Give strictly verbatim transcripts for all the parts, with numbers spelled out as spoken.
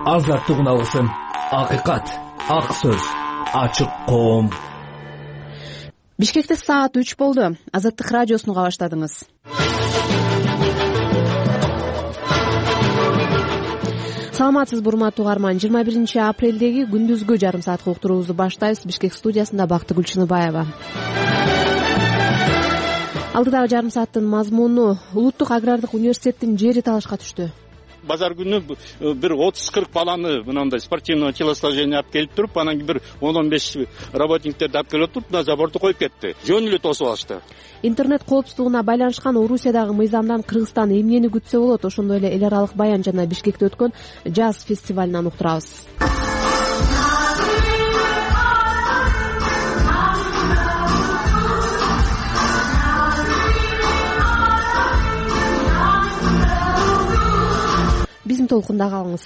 азаттык алсын. Акыйкат, ак сөз, ачык коом. Бишкекте саат үч болду. Азаттык радиосуну уга баштадыңыз. Саламатсыз урматтуу угарман. жыйырма биринчи апрелдеги күндүзгү жарым саатка уктуруубузду баштайбыз. Бишкек студиясында Бактыгүл Чыныбаева. Алдыдагы жарым сааттын мазмуну: Улуттук агрардык университеттин жери талашка түштү. Базар күнү бир отуз кырк баланы мынандай спортивный телосложение алып келип туруп, анан бир он он беш работниктерди алып келип туруп, мына заборду коюп кетти. Жөн эле тосуп алышты. Интернет коопсуздугуна байланышкан Орусиядагы мыйзамдан Кыргызстан эмнени күтсө болот? Ошондой эле эл аралык баян жана Бишкекте өткөн жаз фестивалынан уктурабыз. Биздин толкунда калыңыз.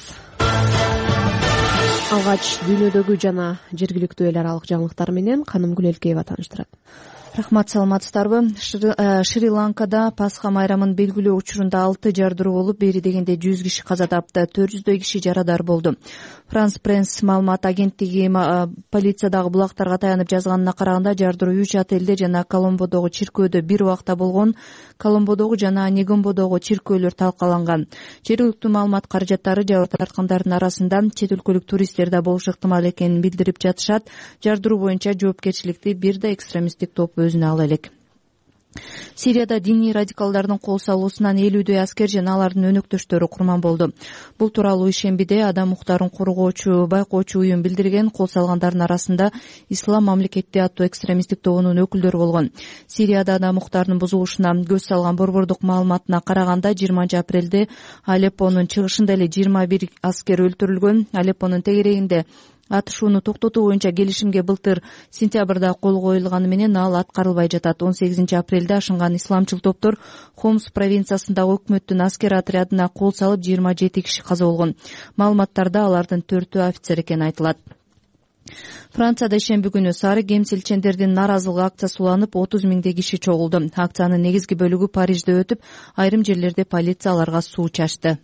Алгач дүйнөдөгү жана жергиликтүү эл аралык жаңылыктар менен Канымгүл Элкеева тааныштырат. Рахмат, саламатсыздарбы? Шри-Ланкада Пасха майрамын белгилөө учурунда алты жардыруу болуп, бери дегенде жүз киши каза тапты, төрт жүздөй киши жарадар болду. Франс Пресс маалымат агенттиги полициядагы булактарга таянып жазганына караганда, жардыруу үч отелде жана Коломбодогу чиркөөдө бир убакта болгон. Коломбодогу жана Негомбодогу чиркөөлөр талкаланган. Жергиликтүү маалымат каражаттары жабыр тарткандардын арасында чет өлкөлүк туристтер да болушу ыктымал экенин билдирип жатышат. Жардыруу боюнча жоопкерчиликти бир да экстремисттик топ өзүнө ала элек. Сирияда диний радикалдардын кол салуусунан элүүдөй аскер жана алардын өнөктөштөрү курман болду. Бул тууралуу ишембиде Адам укуктарын коргоочу, байкоочу уюм билдирген. Кол салгандардын арасында Ислам мамлекети аттуу экстремисттик тобунун өкүлдөрү болгон. Сирияда Адам укуктарынын бузулушуна көз салган борбордук маалыматына караганда, жыйырманчы апрелде Алеппонун чыгышында эле жыйырма бир аскер өлтүрүлгөн. Алеппонун тегерегинде атышууну токтотуу боюнча келишимге былтыр сентябрда кол коюлганы менен ал аткарылбай жатат. он сегизинчи апрелде ашынган исламчыл топтор Хомс провинциясындагы өкмөттүн аскер отрядына кол салып, жыйырма жети киши каза болгон. Маалыматтарда алардын төртөө офицер экени айтылат. Францияда ишемби күнү сары кемсилчендердин нааразылык акциясы уланып, отуз миңдей киши чогулду. Акциянын негизги бөлүгү Парижде өтүп, айрым жерлерде полиция аларга суу чачты.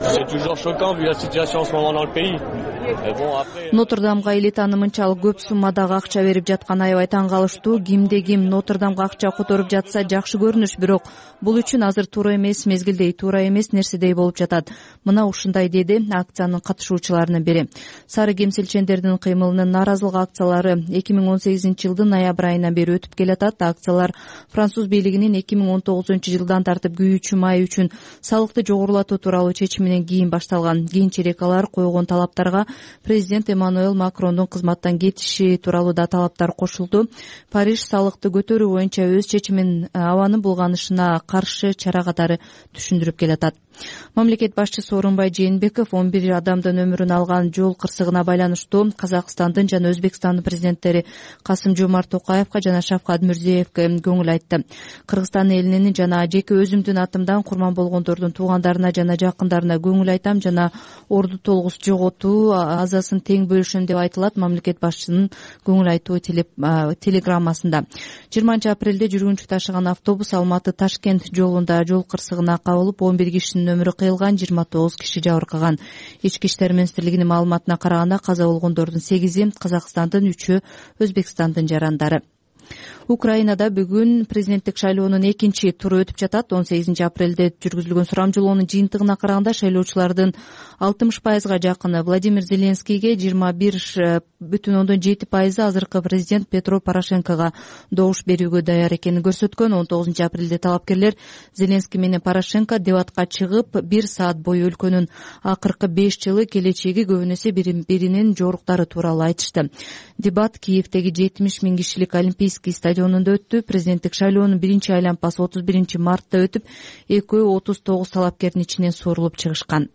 Нотр-Дамга элитаны мынчалык көп суммадагы акча берип жаткан аябай таң калыштуу. Кимде ким Нотр-Дамга акча которуп жатса жакшы көрүнүш, бирок бул үчүн азыр туура эмес, мезгилдей туура эмес нерседей болуп жатат. Мына ушундай деди акциянын катышуучуларынын бири. Сары кемсилчендердин кыймылынын нааразылык акциялары эки миң он сегизинчи жылдын ноябрь айынан бери өтүп келатат. Акциялар француз бийлигинин эки миң он тогузунчу жылдан тартып күйүүчү май үчүн салыкты жогорулатуу тууралуу чечиминен кийин башталган. Кийинчерээк алар койгон талаптарга президент Эммануэл Макрондун кызматтан кетиши тууралуу да талаптар кошулду. Париж салыкты көтөрүү боюнча өз чечимин абанын булганышына каршы чара катары түшүндүрүп келатат. Мамлекет башчысы Орунбай Жээнбеков он бир адамдын өмүрүн алган жол кырсыгына байланыштуу Казакстандын жана Өзбекстандын президенттери Касым-Жомарт Токаевка жана Шавкат Мирзиевке көңүл айтты. Кыргызстан элинин жана жеке өзүмдүн атымдан курман болгондордун туугандарына жана жакындарына көңүл айтам жана орду толгус жоготуу азасын тең бөлүшөм деп айтылат мамлекет башчысынын көңүл айтуу телеграммасында. жыйырманчы апрелде жүргүнчү ташыган автобус Алматы Ташкент жолунда жол кырсыгына кабылып, он бир кишинин өмүрү кыйылган, жыйырма тогуз киши жабыркаган. Ички иштер министрлигинин маалыматына караганда каза болгондордун сегизи Казакстандын, үчөө Өзбекстандын жарандары. Украинада бүгүн президенттик шайлоонун экинчи туру өтүп жатат. он сегизинчи апрелде жүргүзүлгөн сурамжылоонун жыйынтыгына караганда шайлоочулардын алтымыш пайызга жакыны Владимир Зеленскийге, жыйырма бир бүтүн ондон жети пайызы азыркы президент Петро Порошенкого добуш берүүгө даяр экенин көрсөткөн. он тогузунчу апрелде талапкерлер Зеленский менен Порошенко дебатка чыгып, бир саат бою өлкөнүн акыркы беш жылы келечеги, көбүнөсү биринин жоруктары тууралуу айтышты. Дебат Киевдеги жетимиш миң кишилик Олимпийский стадионунда өттү. Президенттик шайлоонун биринчи айланпасы отуз биринчи мартта өтүп, экөө отуз тогуз талапкердин ичинен сорулуп чыгышкан.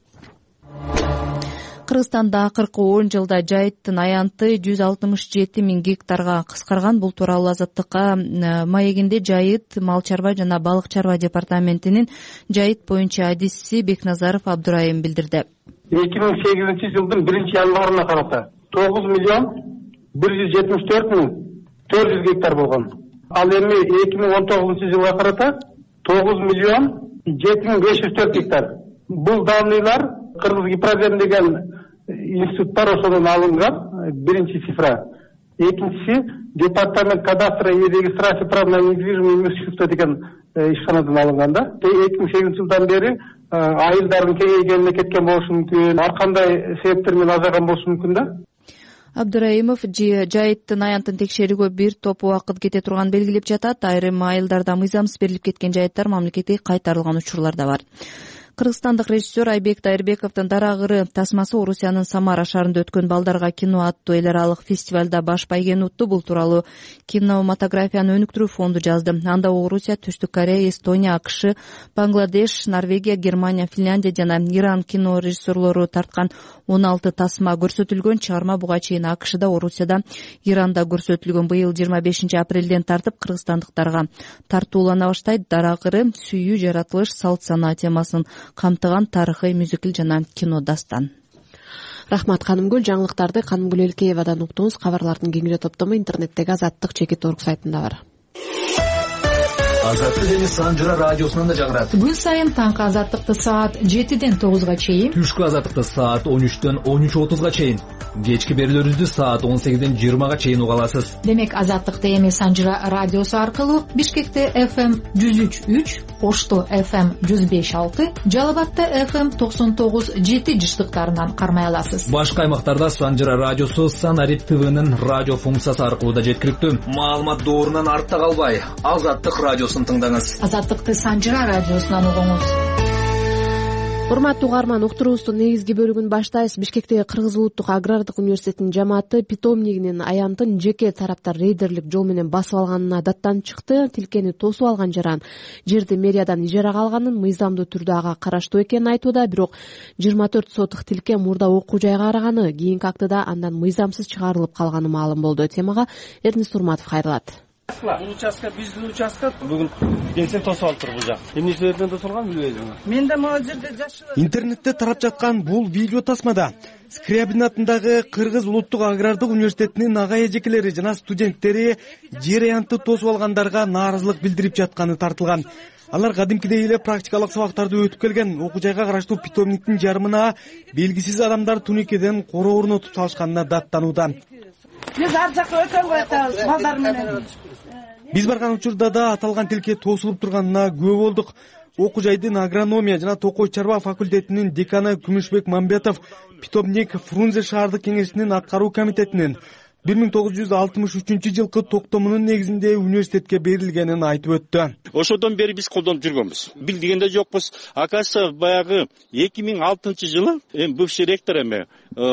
Кыргызстанда акыркы он жылда жайыттын аянты жүз алтымыш жети миң гектарга кыскарган. Бул тууралуу Азаттыкка маегинде жайыт, мал чарба жана балык чарба департаментинин жайыт боюнча адиси Бекназаров Абдурайым билдирди. эки миң сегизинчи жылдын биринчи январына карата тогуз миллион бир жүз жетимиш төрт миң төрт жүз гектар болгон. Ал эми эки миң он тогузунчу жылга карата тогуз миллион жети миң беш жүз төрт гектар. Бул данныйлар Кыргыз Гипродем деген институт бар, ошодон алынган биринчи цифра. Экинчиси департамент кадастра и регистрации прав на недвижимое имущество деген ишканадан алынган да. эки миң сегизинчи жылдан бери айылдардын кеңейгенине кеткен болушу мүмкүн, ар кандай себептер менен азайган болушу мүмкүн да. Абдыраимов жайыттын аянтын текшерүүгө бир топ убакыт кете турганын белгилеп жатат. Айрым айылдарда мыйзамсыз берилип кеткен жайыттар мамлекетке кайтарылган учурлар да бар. Кыргызстандык режиссер Айбек Дайырбековдун Дарагыры тасмасы Орусиянын Самара шаарында өткөн Балдарга кино аттуу эл аралык фестивалда баш байгени утту. Бул тууралуу кинематографияны өнүктүрүү фонду жазды. Анда Орусия, Түштүк Корея, Эстония, АКШ, Бангладеш, Норвегия, Германия, Финляндия жана Иран кино режиссерлору тарткан он алты тасма көрсөтүлгөн. Чыгарма буга чейин АКШда, Орусияда, Иранда көрсөтүлгөн. Быйыл жыйырма бешинчи апрелден тартып кыргызстандыктарга тартуулана баштайт. Дарагыры сүйүү, жаратылыш, салт санаа темасын камтыган тарыхый мюзикл жана кино дастан. Рахмат Канымгүл. Жаңылыктарды Канымгүл Элкеевадан уктуңуз. Кабарлардын кеңири топтому интернеттеги азаттык чекит орг сайтында бар. Азаттык эми Санжыра радиосунан да жагырат. Күн сайын таңкы азаттыкты саат жетиден тогузга чейин, түшкү азаттыкты саат он үчтөн он үч отузга чейин, кечки берүүлөрүбүздү саат он сегизден жыйырмага чейин уга аласыз. Демек азаттыкты эми Санжыра радиосу аркылуу Бишкекте эф эм жүз үч үч, Ошто эф эм жүз беш алты, Жалал Абадта эф эм токсон тогуз жети жыштыктарынан кармай аласыз. Башка аймактарда Санжыра радиосу Санарит ТВнын радио функциясы аркылуу да жеткиликтүү. Маалымат доорунан артта калбай, Азаттык радиосун тыңдаңыз. Азаттыкты Санжыра радиосунан угуңуз. Урматтуу угарман, уктуруубуздун негизги бөлүгүн баштайбыз. Бишкектеги Кыргыз Улуттук агрардык университетинин жамааты питомнигинин аянтын жеке тараптар рейдерлик жол менен басып алганына даттанып чыкты. Тилкени тосуп алган жаран жерди мэриядан ижарага алганын, мыйзамдуу түрдө ага караштуу экенин айтууда. Бирок жыйырма төрт сотук тилке мурда окуу жайга караганы, кийинки актыда андан мыйзамсыз чыгарылып калганы маалым болду. Темага Эрнис Урматов кайрылат. Бул участка биздин участка бүгүн келсем тосуп алып тур бул жак. Эмне себептен тосулган билбейм. Мен да могу жерде жашап. Интернетте тарап жаткан бул видео тасмада Скрябин атындагы Кыргыз Улуттук агрардык университетинин ага эжекелери жана студенттери жер аянтты тосуп алгандарга нааразылык билдирип жатканы тартылган. Алар кадимкидей эле практикалык сабактарды өтүп келген, окуу жайга караштуу питомниктин жарымына белгисиз адамдар туникеден короо орнотуп салышканына даттанууда. Биз ар жакка өтө албайбыз балдар менен. Биз барган учурда да аталган тилке тосулуп турганына күбө болдук. Окуу жайдын агрономия жана токой чарба факультетинин деканы Күмүшбек Мамбетов питомник Фрунзе шаардык кеңешинин аткаруу комитетинин бир миң тогуз жүз алтымыш үчүнчү жылкы токтомунун негизинде университетке берилгенин айтып өттү. Ошодон бери биз колдонуп жүргөнбүз. Билдигенде жокпуз. Акасы баягы эки миң алтынчы жылы эми бывший ректор эме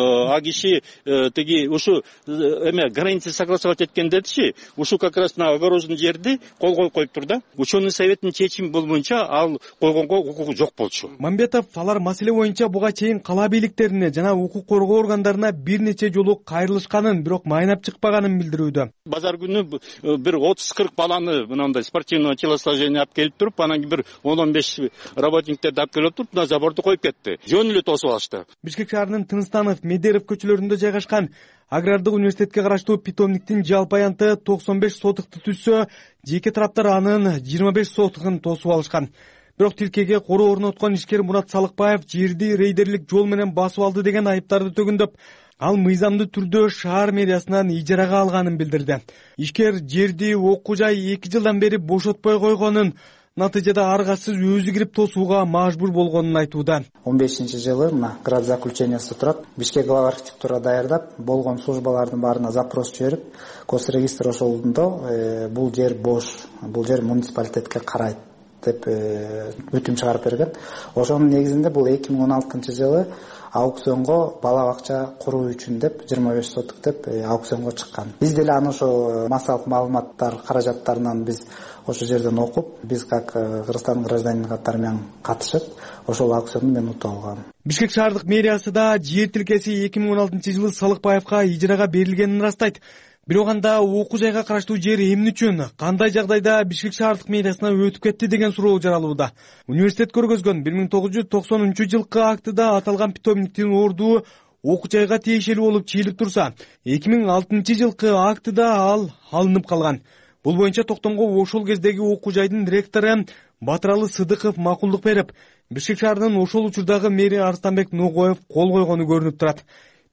а киши теги ушу эме границы согласовать эткен дедичи. Ушу как раз на огороженный жерди кол коюп тур да. Ученый советтин чечими болбойнча ал койгонго укугу жок болчу. Мамбетов алар маселе боюнча буга чейин кала бийликтерине жана укук коргоо органдарына бир нече жолу кайрылышканын, бирок майнап чыкпаганын билдирүүдө. Базар күнү бир отуз кырк баланы мынандай спортивного телосложения алып келип туруп, анан бир он он беш работниктерди алып келип туруп, на заборду коюп кетти. Жөн эле тосуп алышты. Бишкек шаарынын Тынстанов, Медеров көчөлөрүндө жайгашкан агрардык университетке караштуу питомниктин жалпы аянты токсон беш сотукты түзсө, жеке тараптар анын жыйырма беш сотугун тосуп алышкан. Бирок тилкеге короо орноткон ишкер Мурат Салыкбаев жерди рейдерлик жол менен басып алды деген айыптарды төгүндөп, ал мыйзамдуу түрдө шаар мэриясынан ижарага алганын билдирди. Ишкер жерди окуу жай эки жылдан бери бошотпой койгонун, натыйжада аргасыз өзү кирип тосууга мажбур болгонун айтууда. он бешинчи жылы мына град заключениясы турат. Бишкек глава архитектура даярдап, болгон службалардын баарына запрос жиберип, госрегистр ошолдо бул жер бош, бул жер муниципалитетке карайт деп бүтүм чыгарып берген. Ошонун негизинде бул эки миң он алтынчы жылы аукционго бала бакча куруу үчүн деп жыйырма беш сотук деп аукционго чыккан. Биз деле аны ошо массалык маалыматтар каражаттарынан биз ошол жерден окуп, биз как Кыргызстандын гражданин катары менен катышып, ошол аукционду мен утуп алгам. Бишкек шаардык мэриясы да жер тилкеси эки миң он алтынчы жылы Салыкбаевка ижарага берилгенин ырастайт. Бирок анда окуу жайга караштуу жер эмне үчүн, кандай жагдайда Бишкек шаардык мэриясына өтүп кетти деген суроо жаралууда. Университет көргөзгөн бир миң тогуз жүз токсонунчу жылкы актыда аталган питомниктин ордуу окуу жайга тиешелүү болуп чыйылып турса, эки миң алтынчы жылкы актыда ал алынып калган. Бул боюнча токтомго ошол кездеги окуу жайдын ректору Батыралы Сыдыков макулдук берип, Бишкек шаарынын ошол учурдагы мэри Арстанбек Ногоев кол койгону көрүнүп турат.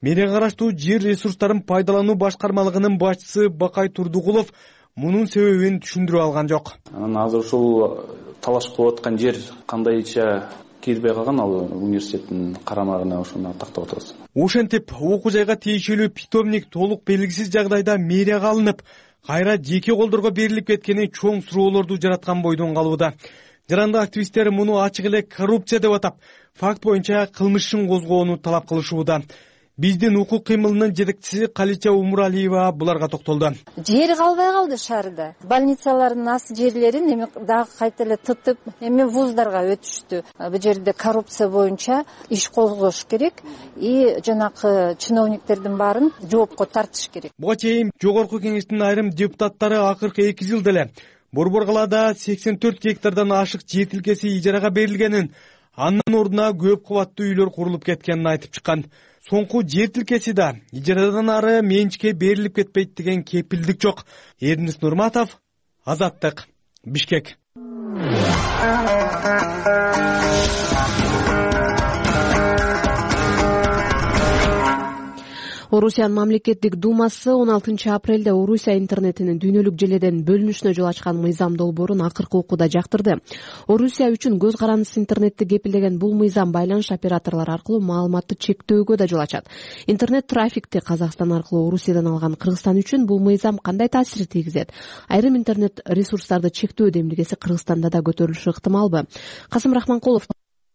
мэрияга караштуу жер ресурстарын пайдалануу башкармалыгынын башчысы Бакай Турдугулов мунун себебин түшүндүрүп алган жок. Анан азыр ушул талаш кылып аткан жер кандайча кирбей калган, ал университеттин карамагына ошону тактап атабыз. Ошентип окуу жайга тиешелүү питомник толук белгисиз жагдайда мэрияга алынып, кайра жеке колдорго берилип кеткени чоң суроолорду жараткан бойдон калууда. Жарандык активисттер муну ачык эле коррупция деп атап, факт боюнча кылмыш ишин козгоону талап кылышууда. Биздин укук кыймылынын жетекчиси Калича Умуралиева буларга токтолду. Жери калбай калды шаарда. Больницалардын ас жерлерин эми дагы кайта эле тытып, эми вуздарга өтүштү. Бул жерде коррупция боюнча иш козгош керек и жанакы чиновниктердин баарын жоопко тартыш керек. Буга чейин жогорку кеңештин айрым депутаттары акыркы эки жылда эле Борбор калаада сексен төрт гектардан ашык жер тилкеси ижарага берилгенин, анын ордуна көп кабаттуу үйлөр курулуп кеткенин айтып чыккан. Соңку жер тилкеси да ижарадан ары менчикке берилип кетпейт деген кепилдик жок. Эрнис Нурматов, Азаттык, Бишкек. Орусиянын мамлекеттик думасы он алтынчы апрелде Орусия интернетинин дүйнөлүк желеден бөлүнүшүнө жол ачкан мыйзам долбоорун акыркы окууда жактырды. Орусия үчүн көз карандысыз интернетти кепилдеген бул мыйзам байланыш операторлору аркылуу маалыматты чектөөгө да жол ачат. Интернет трафикти Казакстан аркылуу Орусиядан алган Кыргызстан үчүн бул мыйзам кандай таасир тийгизет? Айрым интернет ресурстарды чектөө демилгеси Кыргызстанда да көтөрүлүшү ыктымалбы? Касым Рахманкулов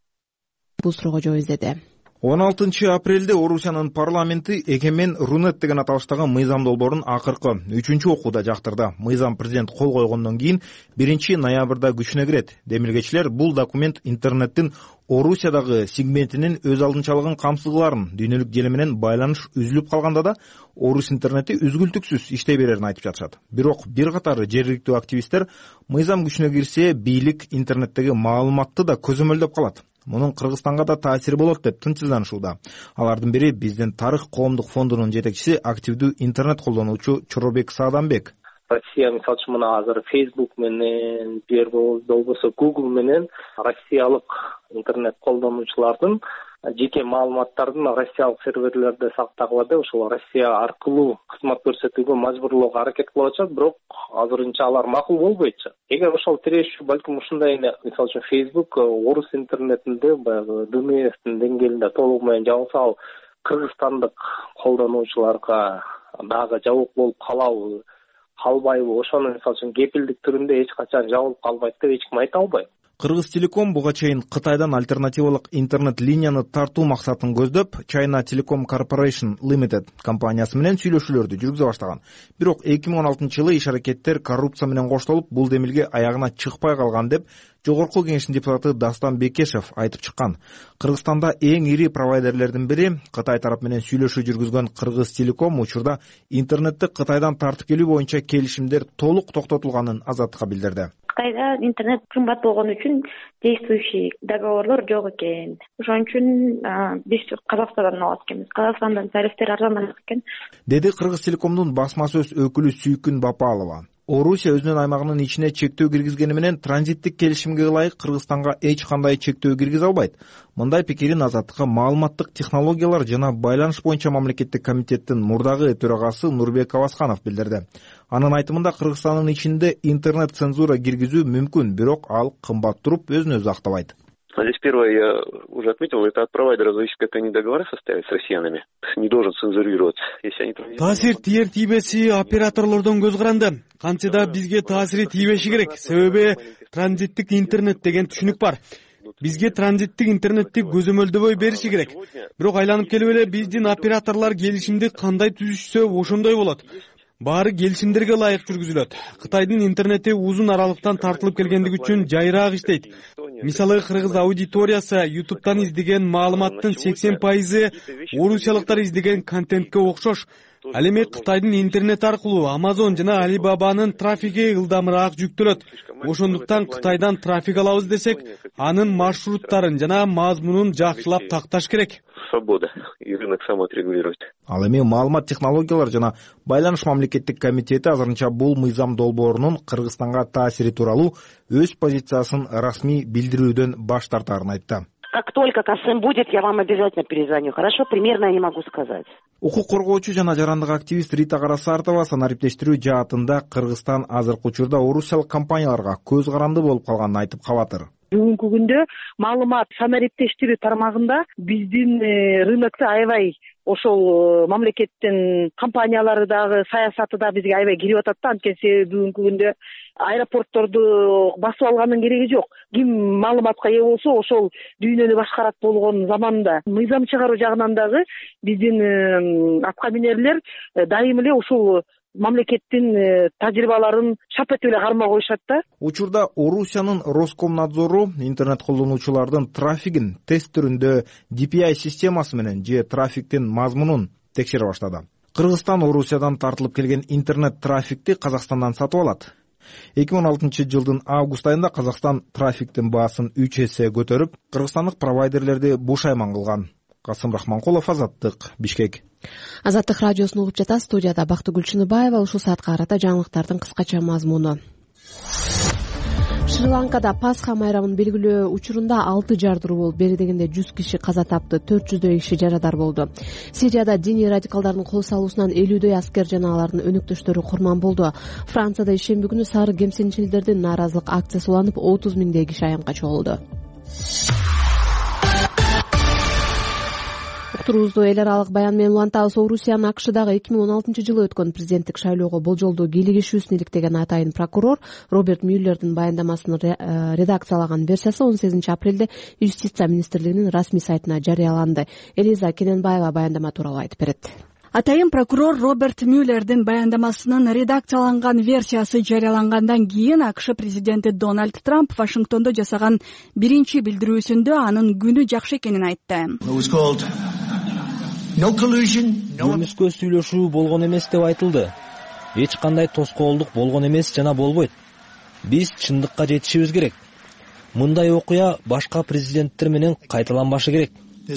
бул суроого жооп издеди. он алтынчы апрелде Орусиянын парламенти Эгемен Рунет деген аталыштагы мыйзам долбоорун акыркы үчүнчү окууда жактырды. Мыйзам президент кол койгондон кийин биринчи ноябрда күчүнө кирет. Демилгечилер бул документ интернеттин Орусиядагы сегментинин өз алдынчалыгын камсыз кыларын, дүйнөлүк желе менен байланыш үзүлүп калганда да Орус интернети үзгүлтүксүз иштей берерин айтып жатышат. Бирок бир катар жергиликтүү активисттер мыйзам күчүнө кирсе, бийлик интернеттеги маалыматты да көзөмөлдөп калат. Мунун Кыргызстанга да таасири болот деп тынчсызданышууда. Алардын бири биздин Тарых коомдук фондунун жетекчиси, активдүү интернет колдонуучу Чоробек Сааданбек. Россия мисалы үчүн мына азыр Facebook менен, бир болбосо Google менен россиялык интернет колдонуучулардын жеке маалыматтарын россиялык серверлерде сактагыла деп ошол Россия аркылуу кызмат көрсөтүүгө мажбурлоого аракет кылып атышат, бирок азырынча алар макул болбой атышат. Эгер ошол тирешүү балким ушундай эле мисалы үчүн Facebook орус интернетинде баягы ди эн эстин деңгээлинде толугу менен жабылса, ал кыргызстандык колдонуучуларга дагы жабык болуп калабы, калбайбы, ошону мисалы үчүн кепилдик түрүндө эч качан жабылып калбайт деп эч ким айта албайт. Кыргыз Телеком буга чейин Кытайдан альтернативалык интернет линияны тартуу максатын көздөп, China Telecom Corporation Limited компаниясы менен сүйлөшүүлөрдү жүргүзө баштаган. Бирок эки миң он алтынчы жылы иш-аракеттер коррупция менен коштолуп, бул демилге аягына чыкпай калган деп Жогорку кеңештин депутаты Дастан Бекешев айтып чыккан. Кыргызстанда эң ири провайдерлердин бири Кытай тарап менен сүйлөшүү жүргүзгөн Кыргыз Телеком учурда интернетти Кытайдан тартып келүү боюнча келишимдер толук токтотулганын Азаттыкка билдирди. Кытайда интернет кымбат болгон үчүн действующий договорлор жок экен. Ошон үчүн биз Казакстандан алат экенбиз. Казакстандан тарифтер арзаныраак экен, деди Кыргыз Телекомдун басма сөз өкүлү Сүйкүн Бапалова. Орусия өзүнүн аймагынын ичине чектөө киргизгени менен транзиттик келишимге ылайык Кыргызстанга эч кандай чектөө киргизе албайт. Мындай пикирин Азаттыкка маалыматтык технологиялар жана байланыш боюнча мамлекеттик комитеттин мурдагы төрагасы Нурбек Авасканов билдирди. Анын айтымында Кыргызстандын ичинде интернет цензура киргизүү мүмкүн, бирок ал кымбат туруп өзүн өзү актабайт. Здесь первое, я уже отметил, это от провайдера зависит, как они договора составят с россиянами. Не должен цензурировать. Если они... Таасир тиер тийбеси операторлордон көз каранды. Кантсе бизге таасири тийбеши керек. Себеби транзиттик интернет деген түшүнүк бар. Бизге транзиттик интернетти көзөмөлдөбөй бериши керек. Бирок айланып келип эле биздин операторлор келишимди кандай түзүшсө ошондой болот. Баары келишимдерге ылайык жүргүзүлөт. Кытайдын интернети узун аралыктан тартылып келгендиги үчүн жайраак иштейт. Мисалы, кыргыз аудиториясы ютубтан издеген маалыматтын сексен пайызы орусиялыктар издеген контентке окшош. Ал эми Кытайдын интернет аркылуу Amazon жана Alibaba'нын трафиги ылдамыраак жүктөлөт. Ошондуктан Кытайдан трафик алабыз десек, анын маршруттарын жана мазмунун жакшылап такташ керек. Свобода и рынок самоотрегулирует. Ал эми маалымат технологиялар жана байланыш мамлекеттик комитети азырынча бул мыйзам долбоорунун Кыргызстанга таасири тууралуу өз позициясын расмий билдирүүдөн баш тартарын айтты. Как только Касым будет, я вам обязательно перезвоню. Хорошо? Примерно я не могу сказать. Укук коргоочу жана жарандык активист Рита Карасартова санариптештирүү жаатында Кыргызстан азыркы учурда орусиялык компанияларга көз каранды болуп калганын айтып калатыр. Бүгүнкү күндө маалымат санариптештирүү тармагында биздин рынокто аябай ошол мамлекеттин компаниялары дагы саясаты да бизге аябай кирип атат да. Анткени себеби бүгүнкү күндө аэропортторду басып алганын кереги жок. Ким маалыматка ээ болсо ошол дүйнөнү башкарат болгон заманда мыйзам чыгаруу жагынан дагы биздин атка минерлер дайым эле ушул мамлекеттин тажрыйбаларын шап этип эле кармай коюшат да. Учурда Орусиянын Роскомнадзору интернет колдонуучулардын трафигин тест түрүндө ди пи ай системасы менен же трафиктин мазмунун текшере баштады. Кыргызстан Орусиядан тартылып келген интернет трафикти Казакстандан сатып алат. эки миң он алтынчы жылдын август айында Казакстан трафиктин баасын үч эсе көтөрүп, кыргызстандык провайдерлерди бушайман кылган. Касым Рахманкулов, Азаттык, Бишкек. Азаттык радиосун угуп жатасыз. Студияда Бактыгүл Чыныбаева. Ушул саатка карата жаңылыктардын кыскача мазмуну. Шри-Ланкада Пасха майрамын белгилөө учурунда алты жардыруу болуп, бери дегенде жүз киши каза тапты, төрт жүздөй киши жарадар болду. Сирияда диний радикалдардын кол салуусунан элүүдөй аскер жана алардын өнөктөштөрү курман болду. Францияда ишемби күнү сары кемсинчилдердин нааразылык акциясы уланып, отуз миңдей киши аянтка чогулду. Уктуруубузду эл аралык баян менен улантабыз. Орусиянын АКШдагы эки миң он алтынчы жылы өткөн президенттик шайлоого болжолдуу кийлигишүүсүн иликтеген атайын прокурор Роберт Мюллердин баяндамасынын редакциялаган версиясы он сегизинчи апрелде Юстиция министрлигинин расмий сайтына жарыяланды. Элиза Кененбаева баяндама тууралуу айтып берет. Атайын прокурор Роберт Мюллердин баяндамасынын редакцияланган версиясы жарыялангандан кийин АКШ президенти Дональд Трамп Вашингтондо жасаган биринчи билдирүүсүндө анын күнү жакшы экенин айтты. Көрүнүскө сүйлөшүү болгон эмес деп айтылды. Эч кандай тоскоолдук болгон эмес жана болбойт. Биз чындыкка жетишибиз керек. Мындай окуя башка президенттер менен кайталанбашы керек.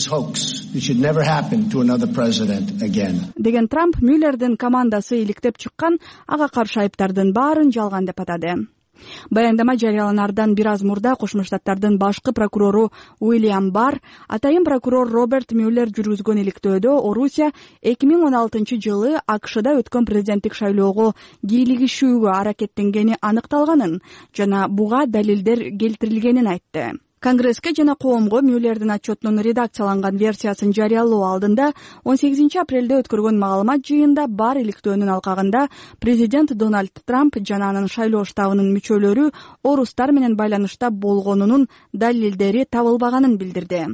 Деген Трамп Мюллердин командасы иликтеп чыккан ага каршы айыптардын баарын жалган деп атады. Баяндама жарыяланардан бир аз мурда Кошмо Штаттардын башкы прокурору Уильям Барр атайын прокурор Роберт Мюллер жүргүзгөн иликтөөдө Орусия эки миң он алтынчы жылы АКШда өткөн президенттик шайлоого кийлигишүүгө аракеттенгени аныкталганын жана буга далилдер келтирилгенин айтты. Конгресске жана коомго Мюллердин отчетунун редакцияланган версиясын жарыялоо алдында он сегизинчи апрелде өткөргөн маалымат жыйында бар иликтөөнүн алкагында президент Дональд Трамп жана анын шайлоо штабынын мүчөлөрү орустар менен байланышта болгонунун далилдери табылбаганын билдирди.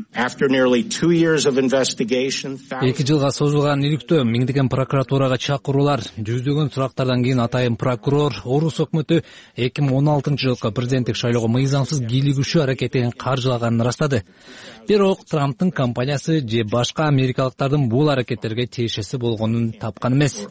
эки жылга созулган иликтөө, миңдеген прокуратурага чакыруулар, жүздөгөн сурактардан кийин атайын прокурор орус өкмөтү эки миң он алтынчы жылкы президенттик шайлоого мыйзамсыз кийлигишүү аракетин каржылаганын ырастады. Бирок Трамптын компаниясы же башка америкалыктардын бул аракеттерге тиешеси болгонун тапкан эмес.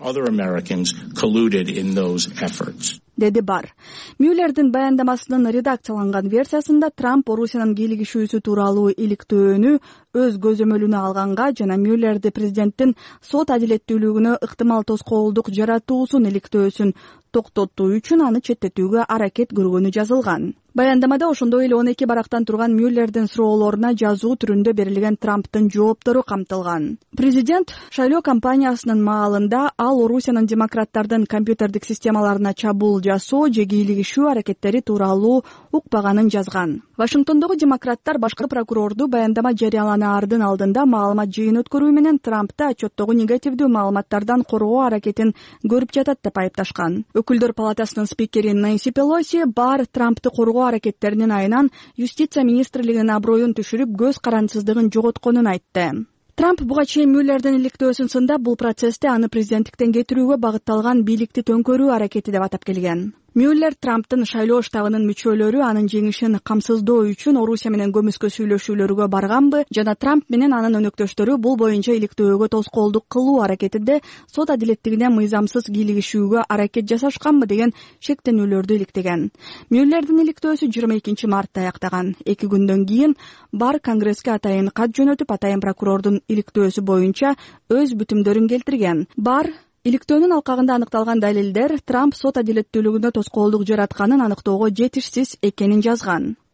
Деди Бар. Мюллердин баяндамасынын редакцияланган версиясында Трамп Орусиянын кийлигишүүсү тууралуу иликтөөнү өз көзөмөлүнө алганга жана Мюллерди президенттин сот адилеттүүлүгүнө ыктымал тоскоолдук жаратуусун иликтөөсүн токтотуу үчүн аны четтетүүгө аракет көргөнү жазылган. Баяндамада ошондой эле он эки барактан турган Мюллердин суроолоруна жазуу түрүндө берилген Трамптын жооптору камтылган. Президент шайлоо кампаниясынын маалында ал Орусиянын демократтардын компьютердик системаларына чабуул жасоо же кийлигишүү аракеттери тууралуу укпаганын жазган. Вашингтондогу демократтар башкы прокурорду баяндама жарыяланаардын алдында маалымат жыйын өткөрүү менен Трампты отчеттогу негативдүү маалыматтардан коргоо аракетин көрүп жатат деп айыпташкан. Өкүлдөр палатасынын спикери Нэнси Пелоси бар Трампты коргоо аракеттеринин айынан Юстиция министрлигинин аброюн түшүрүп, көз карансыздыгын жоготконун айтты. Трамп буга чейин Мюллердин иликтөөсүн сындап, бул процессте аны президенттиктен кетирүүгө багытталган бийликти төңкөрүү аракети деп атап келген. Мюллер Трамптын шайлоо штабынын мүчөлөрү анын жеңишин камсыздоо үчүн Орусия менен көмүскө сүйлөшүүлөргө барганбы жана Трамп менен анын өнөктөштөрү бул боюнча иликтөөгө тоскоолдук кылуу аракетинде сот адилеттигине мыйзамсыз кийлигишүүгө аракет жасашканбы деген шектенүүлөрдү иликтеген. Мюллердин иликтөөсү жыйырма экинчи мартта аяктаган. Эки күндөн кийин бар Конгресске атайын кат жөнөтүп, атайын прокурордун иликтөөсү боюнча өз бүтүмдөрүн келтирген. Бар иликтөөнүн алкагында аныкталган далилдер Трамп сот адилеттүүлүгүнө тоскоолдук жаратканын аныктоого жетишсиз экенин жазган.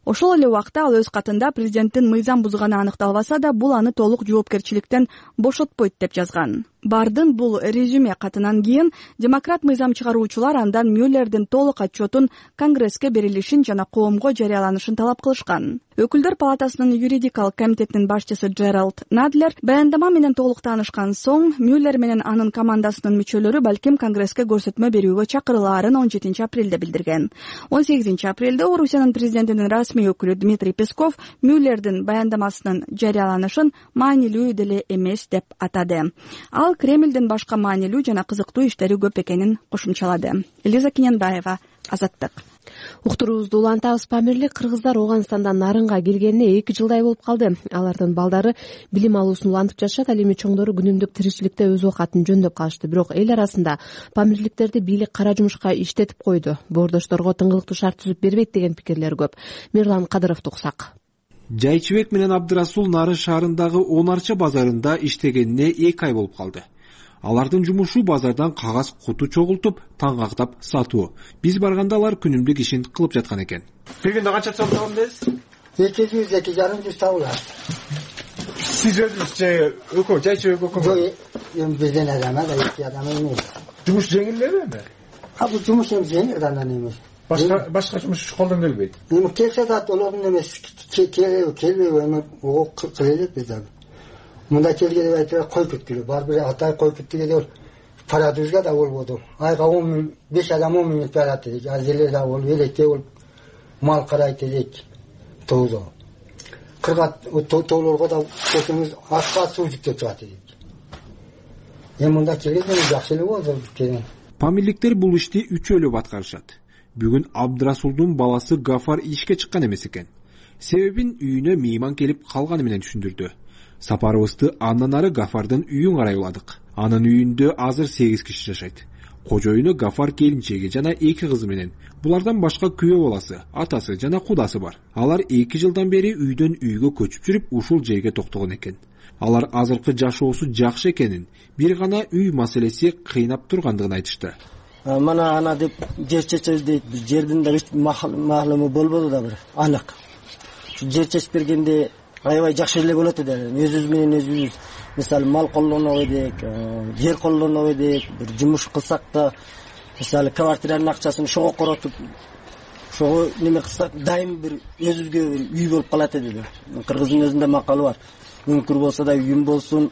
Ошол эле убакта ал өз катында президенттин мыйзам бузганы аныкталбаса да, бул аны толук жоопкерчиликтен бошотпойт деп жазган. Бардын бул резюме катынан кийин демократ мыйзам чыгаруучулар андан Мюллердин толук отчетун Конгресске берилишин жана коомго жарыяланышын талап кылышкан. Өкүлдөр палатасынын юридикалык комитетинин башчысы Джеральд Надлер баяндама менен толук таанышкан соң Мюллер менен анын командасынын мүчөлөрү балким Конгресске көрсөтмө берүүгө чакырылаарын он жетинчи апрелде билдирген. он сегизинчи апрелде Орусиянын президентинин расмий өкүлү Дмитрий Песков Мюллердин баяндамасынын жарыяланышын маанилүү деле эмес деп атады. Ал Кремлдин башка маанилүү жана кызыктуу иштери көп экенин кошумчалады. Элиза Кененбаева, Азаттык. Уктуруубузду улантабыз. Памирлик кыргыздар Ооганстандан Нарынга келгенине эки жылдай болуп калды. Алардын балдары билим алуусун улантып жашашат, ал эми чоңдору күнүмдүк тиричиликте өз оокатын жөндөп калышты. Бирок эл арасында памирликтерди бийлик кара жумушка иштетип койду, боордошторго тыңгылыктуу шарт түзүп бербейт деген пикирлер көп. Мирлан Кадыровду уксак. Жайчыбек менен Абдырасул Нарын шаарындагы Онарча базарында иштегенине эки ай болуп калды. Алардын жумушу базардан кагаз куту чогултуп, таңгактап сатуу. Биз барганда алар күнүмдүк ишин кылып жаткан экен. Бир күндө канча сом табамдайсыз? эки жүз эки жарым жүз табылат. Сиз өзүңүз же өкө, Жайчыбек өкө? Жок, эми бизден адам да эки адам эмес. Жумуш жеңил элеби? А бул жумуш эми жеңил да эмес. Башка башка жумуш колдон келбейт. Эми келсе да олордун эмес, келбейби эми о кыла элек биз да. Мында келгенде айтып кой күткүлү бар, бир атай кой күттүгө парадузга да болбоду. Айга он миң, беш адам он миң парат элек. Азеле да болуп, элекке болуп мал карайт элек. Тоозо. Кыргат тоолорго да көчөңүз аска суу жүктөп чыгат элек. Эми мында келгенде жакшы эле болду келген. Памирликтер бул ишти үчөөлөп аткарышат. Бүгүн Абдырасулдун баласы Гафар ишке чыккан эмес экен. Себебин үйүнө мейман келип калганы менен түшүндүрдү. Сапарыбызды андан ары Гафардын үйүн карай уладык. Анын үйүндө азыр сегиз киши жашайт. Кожоюну Гафар келинчеги жана эки кызы менен. Булардан башка күйөө баласы, атасы жана кудасы бар. Алар эки жылдан бери үйдөн үйгө көчүп жүрүп, ушул жерге токтогон экен. Алар азыркы жашоосу жакшы экенин, бир гана үй маселеси кыйнап тургандыгын айтышты. Мана ана деп жер чечебиз дейт. Жердин да маалымы болбоду да бир анык. Жер чечип бергенде аябай жакшы эле болот эди. Өзүбүз менен өзүбүз мисалы мал колдонобу эдик, жер колдонобу эдик, бир жумуш кылсак да мисалы квартиранын акчасын шого коротуп, шого неме кылсак дайым бир өзүбүзгө бир үй болуп калат эди. Кыргыздын өзүндө макалы бар. Үңкүр болсо да үйүм болсун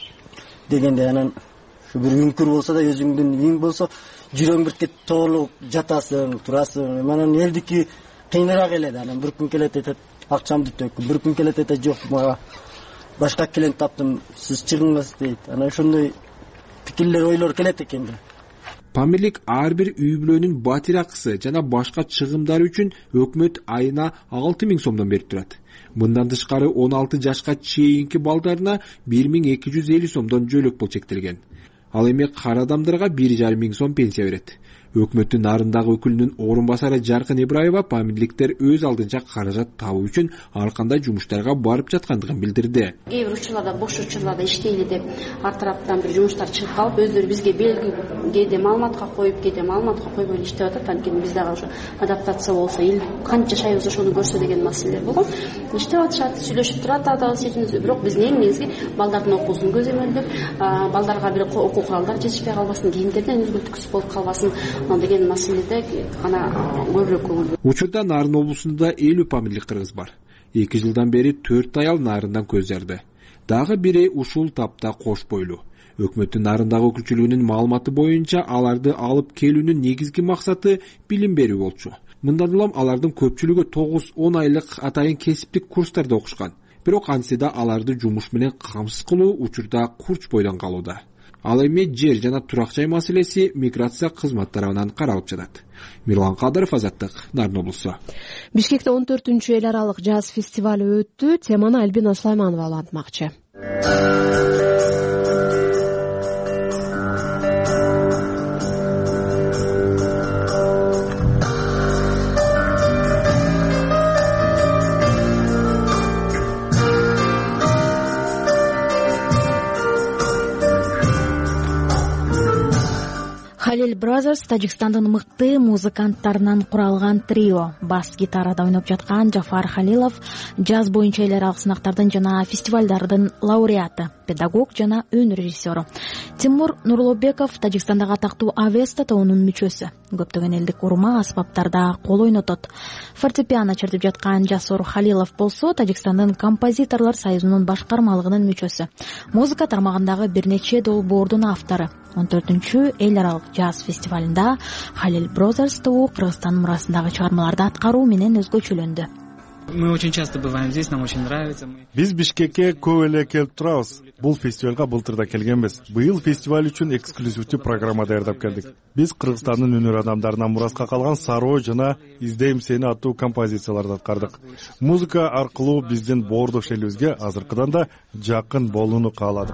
дегенде, анан ушу бир үңкүр болсо да өзүңдүн үйүң болсо жүрөң бирке толук жатасың, турасың. Манан элдики кыйыныраак эле. Анан бир күн келет айтат, акчамды төк. Бир күн келет айтат, жок, мага башка клиент таптым, сиз чыгыңыз дейт. Анан ошондой пикирлер, ойлор келет экен да. Памирлик ар бир үй бүлөнүн батир акысы жана башка чыгымдары үчүн өкмөт айына алты миң сомдон берип турат. Мындан тышкары он алты жашка чейинки балдарына бир миң эки жүз элүү сомдон жөлөк пул чектелген. Ал эми кара адамдарга бир жарым миң сом пенсия берет. Өкмөттүн Нарындагы өкүлүнүн орун басары Жаркын Ибраева памирликтер өз алдынча каражат табуу үчүн ар кандай жумуштарга барып жаткандыгын билдирди. Кээ бир учурларда бош учурларда иштейли деп ар тараптан бир жумуштар чыгып калып, өздөрү бизге белги кээде маалыматка коюп, кээде маалыматка койбой иштеп атат. Анткени биз дагы ошо адаптация болсо, эл канча жашайбыз ошону көрсө деген маселелер болгон. Иштеп атышат, сүйлөшүп турат атабыз чечимибизди. Бирок биздин эң негизги балдардын окуусун көзөмөлдөп, балдарга бир окуу куралдар жетишпей калбасын, кийимдерден үзгүлтүксүз болуп калбасын деген маселеде гана көбүрөөк көңүл. Учурда Нарын облусунда элүү памирлик кыргыз бар. эки жылдан бери төрт аял Нарындан көз жарды. Дагы бири ушул тапта кош бойлуу. Өкмөттүн Нарындагы өкүлчүлүгүнүн маалыматы боюнча аларды алып келүүнүн негизги максаты билим берүү болчу. Мындан улам алардын көпчүлүгү тогуз он айлык атайын кесиптик курстарда окушкан. Бирок антсе да аларды жумуш менен камсыз кылуу учурда курч бойдон калууда. Ал эми жер жана турак жай маселеси миграция кызмат тарабынан каралып жатат. Мирлан Кадыров, Азаттык, Нарын облусу. Бишкекте он төртүнчү эл аралык жаз фестивали өттү. Теманы Альбина Сулайманова улантмакчы. Халил Brothers Тажикстандын мыкты музыканттарынан куралган трио. Бас гитарада ойноп жаткан Жафар Халилов джаз боюнча эл аралык сынактардын жана фестивалдардын лауреаты, педагог жана өн режиссеру. Тимур Нурлубеков Тажикстандагы атактуу Авеста тобунун мүчөсү. Көптөгөн элдик урма аспаптарда кол ойнотот. Фортепиано чертип жаткан Жасур Халилов болсо Тажикстандын композиторлор союзунун башкармалыгынын мүчөсү. Музыка тармагындагы бир нече долбоордун автору. он төртүнчү эл аралык джаз фестивалында Халил Brothers тобу Кыргызстан мурасындагы чыгармаларды аткаруу менен өзгөчөлөндү. Мы очень часто бываем здесь, нам очень нравится. Биз Бишкекке көп эле келип турабыз. Бул фестивалга былтыр да келгенбиз. Быйыл фестиваль үчүн эксклюзивдүү программа даярдап келдик. Биз Кыргызстандын өнөр адамдарынан мураска калган Сароо жана Издейм сени аттуу композицияларды аткардык. Музыка аркылуу биздин боордош элибизге азыркыдан да жакын болууну кааладык.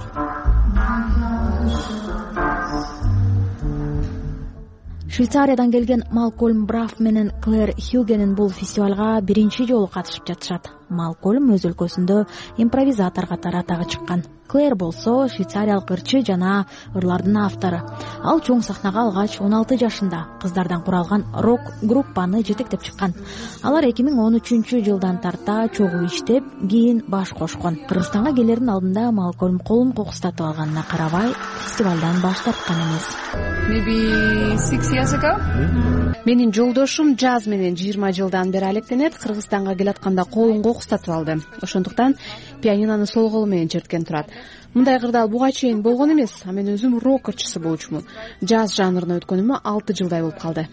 Швейцариядан келген Малкольм Браф менен Клэр Хьюгенин бул фестивалга биринчи жолу катышып жатышат. Малкольм өз өлкөсүндө импровизатор катары атага чыккан. Клэр болсо швейцариялык ырчы жана ырлардын автору. Ал чоң сахнага алгач он алты жашында кыздардан куралган рок группаны жетектеп чыккан. Алар эки миң он үчүнчү жылдан тарта чогуу иштеп, кийин баш кошкон. Кыргызстанга келердин алдында Малкольм колун кокустатып алганына карабай, фестивалдан баш тарткан эмес. Maybe six years ago. Менин жолдошум джаз менен жыйырма жылдан бери алектенет. Кыргызстанга келатканда колун кокустатып алды. Ошондуктан пианинону сол колу менен черткен турат. Мындай кырдаал буга чейин болгон эмес. А мен өзүм рок ырчысы болчумун. Джаз жанрына өткөнүмө алты жылдай болуп калды.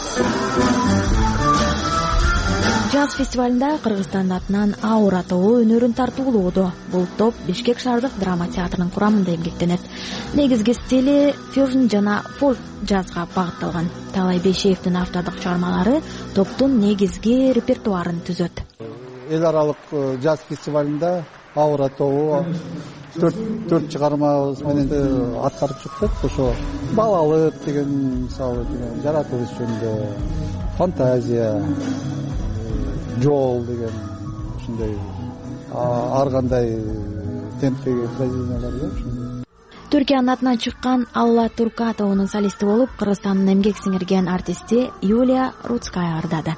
Джаз фестивалында Кыргызстан атынан Аура тобу өнөрүн тартуулоодо. Бул топ Бишкек шаардык драма театрынын курамында эмгектенет. Негизги стили фьюжн жана фолк джазга багытталган. Талай Бейшеевдин автордук чыгармалары топтун негизги репертуарын түзөт. Эл аралык джаз фестивалында Аура тобу төрт чыгармабыз менен аткарып чыктык. Ошо балалык деген, мисалы, жаратылыш жөнүндө, фантазия, жол деген ушундай ар кандай темптеги произведениялар бар. Түркиянын атынан чыккан Алла Турка тобунун солисти болуп, Кыргызстандын эмгек сиңирген артисти Юлия Рудская ырдады.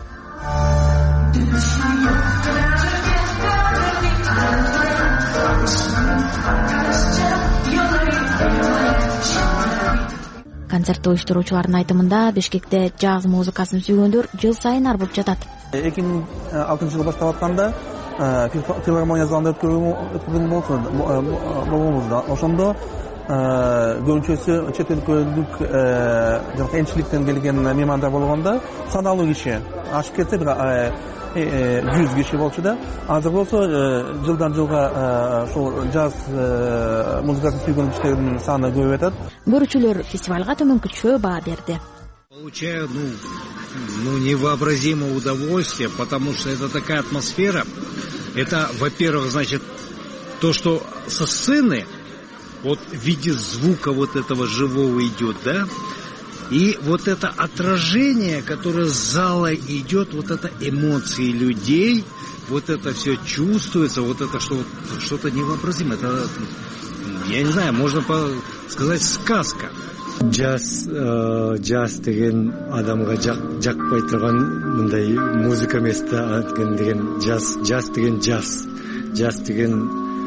Концертти уюштуруучулардын айтымында Бишкекте джаз музыкасын сүйгөндөр жыл сайын арбып жатат. эки миң алтынчы жылы баштап атканда филармония залында өткөргөн болгонбуз. Ошондо көбүнчөсү чет өлкөлүк жана энчиликтен келген меймандар болгондо саналуу киши, ашып кетсе жүз киши болчу да. Азыр болсо жылдан жылга ошол джаз музыкасын сүйгөн кишилердин саны көбөйүп атат. Көрүүчүлөр фестивалга төмөнкүчө баа берди. Получаю, ну, ну, невообразимое удовольствие, потому что это такая атмосфера. Это, во-первых, значит, то, что со сцены, вот в виде звука вот этого живого идет, да, и вот это отражение, которое с зала идет, вот это эмоции людей, вот это все чувствуется, вот это что, что-то невообразимое. Это, я не знаю, можно сказать, сказка. Джаз, джаз деген адамга жакпай турган мындай музыка эмес деген джаз, джаз деген джаз, джаз деген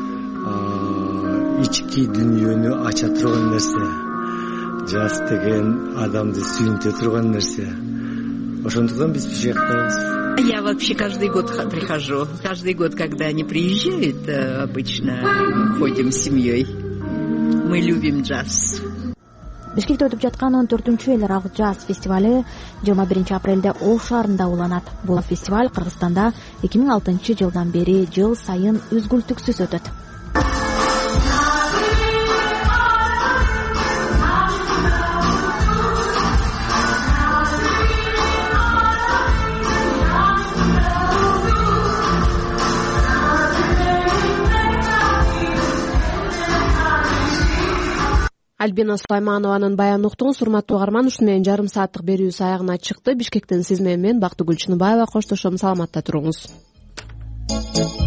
ички дүйнөнү ача турган нерсе, джаз деген адамды сүйүнтө турган нерсе. Ошондуктан биз Бишкектебиз. Я вообще каждый год прихожу. Каждый год, когда они приезжают, обычно ходим с семьей. Мы любим джаз. Бишкекте өтүп жаткан он төртүнчү эл аралык джаз фестивалы жыйырма биринчи апрелде Ош шаарында уланат. Бул фестиваль Кыргызстанда эки миң алтынчы жылдан бери жыл сайын үзгүлтүксүз өтөт. Альбина Сулайманованын баянын уктуңуз. Урматтуу угарман, ушуну менен жарым сааттык берүүбүз аягына чыкты. Бишкектен сиз менен мен Бактыгүл Чыныбаева коштошом. Саламатта туруңуз.